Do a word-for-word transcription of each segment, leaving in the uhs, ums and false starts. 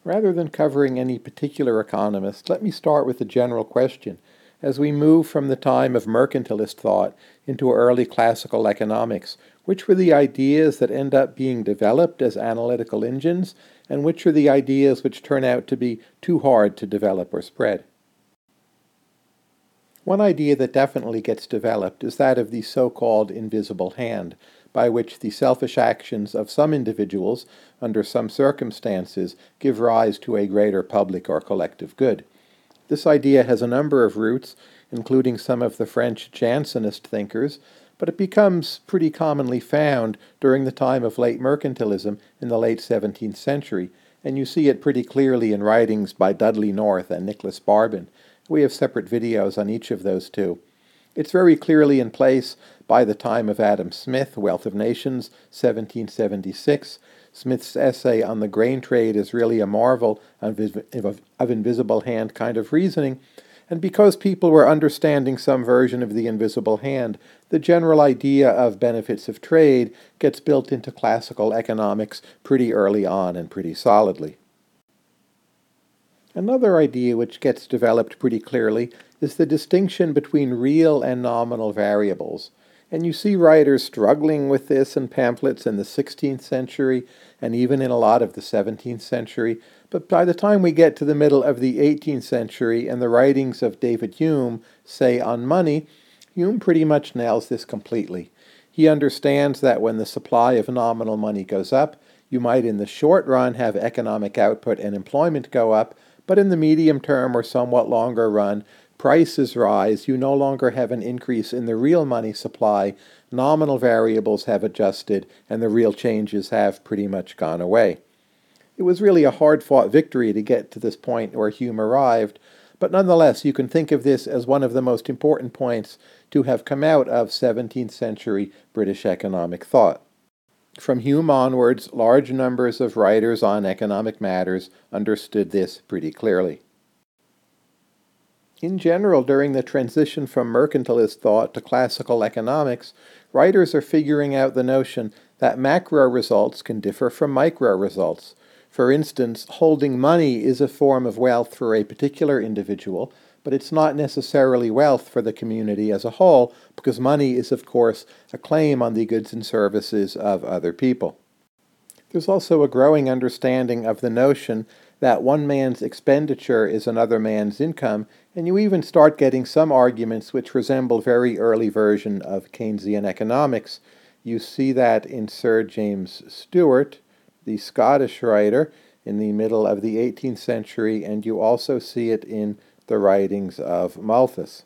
Rather than covering any particular economist, let me start with a general question. As we move from the time of mercantilist thought into early classical economics, which were the ideas that end up being developed as analytical engines, and which are the ideas which turn out to be too hard to develop or spread? One idea that definitely gets developed is that of the so-called invisible hand, by which the selfish actions of some individuals, under some circumstances, give rise to a greater public or collective good. This idea has a number of roots, including some of the French Jansenist thinkers, but it becomes pretty commonly found during the time of late mercantilism in the late seventeenth century, and you see it pretty clearly in writings by Dudley North and Nicholas Barbon. We have separate videos on each of those two. It's very clearly in place by the time of Adam Smith, Wealth of Nations, seventeen seventy-six. Smith's essay on the grain trade is really a marvel of, of invisible hand kind of reasoning, and because people were understanding some version of the invisible hand, the general idea of benefits of trade gets built into classical economics pretty early on and pretty solidly. Another idea which gets developed pretty clearly is the distinction between real and nominal variables. And you see writers struggling with this in pamphlets in the sixteenth century and even in a lot of the seventeenth century. But by the time we get to the middle of the eighteenth century and the writings of David Hume, say on money, Hume pretty much nails this completely. He understands that when the supply of nominal money goes up, you might in the short run have economic output and employment go up, but in the medium term or somewhat longer run, prices rise, you no longer have an increase in the real money supply, nominal variables have adjusted, and the real changes have pretty much gone away. It was really a hard-fought victory to get to this point where Hume arrived, but nonetheless you can think of this as one of the most important points to have come out of seventeenth century British economic thought. From Hume onwards, large numbers of writers on economic matters understood this pretty clearly. In general, during the transition from mercantilist thought to classical economics, writers are figuring out the notion that macro results can differ from micro results. For instance, holding money is a form of wealth for a particular individual, but it's not necessarily wealth for the community as a whole, because money is, of course, a claim on the goods and services of other people. There's also a growing understanding of the notion that one man's expenditure is another man's income, and you even start getting some arguments which resemble very early version of Keynesian economics. You see that in Sir James Stewart, the Scottish writer, in the middle of the eighteenth century, and you also see it in the writings of Malthus.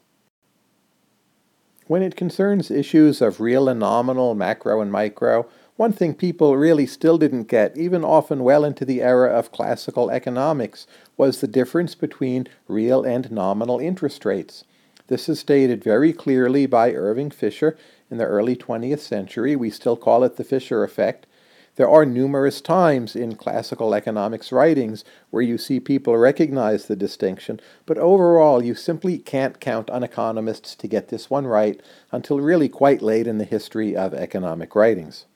When it concerns issues of real and nominal, macro and micro, one thing people really still didn't get, even often well into the era of classical economics, was the difference between real and nominal interest rates. This is stated very clearly by Irving Fisher in the early twentieth century. We still call it the Fisher effect. There are numerous times in classical economics writings where you see people recognize the distinction, but overall you simply can't count on economists to get this one right until really quite late in the history of economic writings.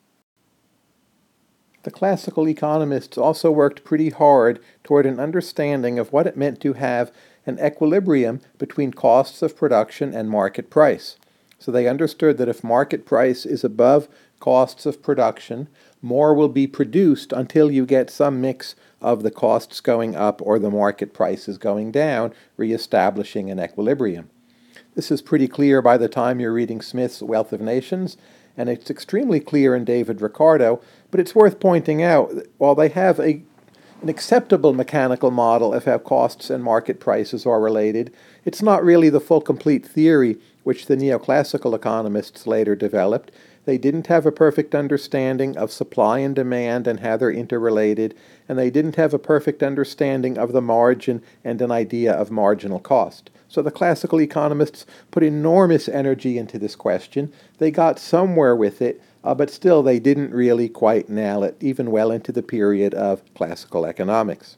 The classical economists also worked pretty hard toward an understanding of what it meant to have an equilibrium between costs of production and market price. So they understood that if market price is above costs of production, more will be produced until you get some mix of the costs going up or the market prices going down, reestablishing an equilibrium. This is pretty clear by the time you're reading Smith's Wealth of Nations, and it's extremely clear in David Ricardo, but it's worth pointing out that while they have a, an acceptable mechanical model of how costs and market prices are related, it's not really the full complete theory which the neoclassical economists later developed. They didn't have a perfect understanding of supply and demand and how they're interrelated, and they didn't have a perfect understanding of the margin and an idea of marginal cost. So the classical economists put enormous energy into this question. They got somewhere with it, uh, but still they didn't really quite nail it, even well into the period of classical economics.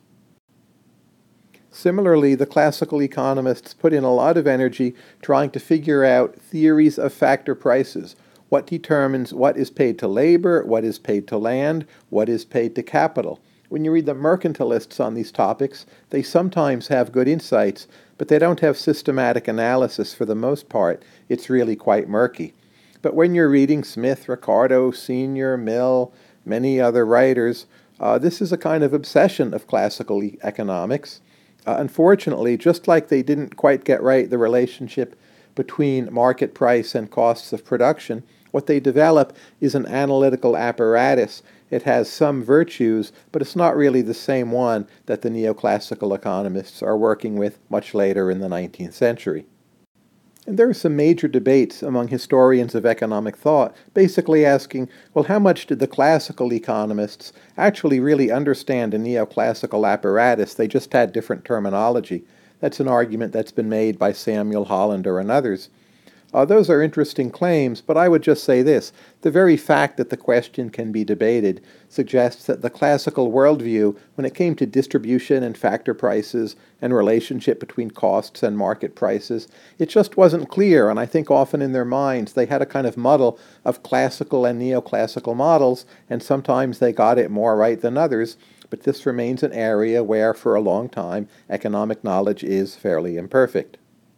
Similarly, the classical economists put in a lot of energy trying to figure out theories of factor prices. What determines what is paid to labor, what is paid to land, what is paid to capital? When you read the mercantilists on these topics, they sometimes have good insights, but they don't have systematic analysis for the most part. It's really quite murky. But when you're reading Smith, Ricardo, Senior, Mill, many other writers, uh, this is a kind of obsession of classical e- economics. Uh, unfortunately, just like they didn't quite get right the relationship between market price and costs of production, what they develop is an analytical apparatus. It has some virtues, but it's not really the same one that the neoclassical economists are working with much later in the nineteenth century. And there are some major debates among historians of economic thought, basically asking, well, how much did the classical economists actually really understand a neoclassical apparatus? They just had different terminology. That's an argument that's been made by Samuel Hollander and others. Uh, those are interesting claims, but I would just say this. The very fact that the question can be debated suggests that the classical worldview, when it came to distribution and factor prices and relationship between costs and market prices, it just wasn't clear, and I think often in their minds they had a kind of muddle of classical and neoclassical models, and sometimes they got it more right than others, but this remains an area where, for a long time, economic knowledge is fairly imperfect.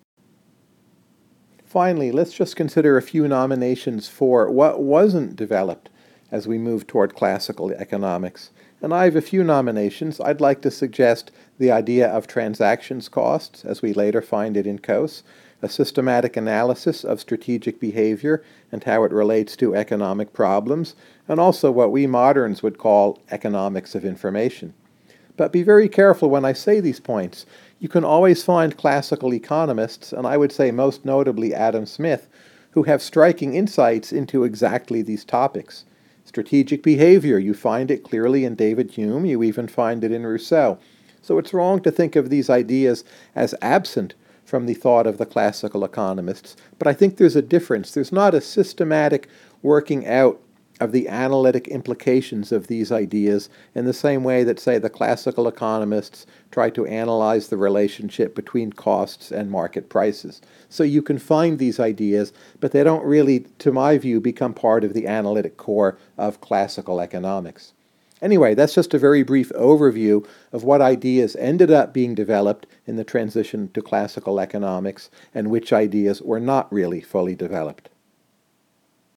Finally, let's just consider a few nominations for what wasn't developed as we move toward classical economics. And I have a few nominations. I'd like to suggest the idea of transactions costs, as we later find it in Coase, a systematic analysis of strategic behavior and how it relates to economic problems, and also what we moderns would call economics of information. But be very careful when I say these points. You can always find classical economists, and I would say most notably Adam Smith, who have striking insights into exactly these topics. Strategic behavior, you find it clearly in David Hume, you even find it in Rousseau. So it's wrong to think of these ideas as absent from the thought of the classical economists, but I think there's a difference. There's not a systematic working out of the analytic implications of these ideas in the same way that, say, the classical economists try to analyze the relationship between costs and market prices. So you can find these ideas, but they don't really, to my view, become part of the analytic core of classical economics. Anyway, that's just a very brief overview of what ideas ended up being developed in the transition to classical economics and which ideas were not really fully developed.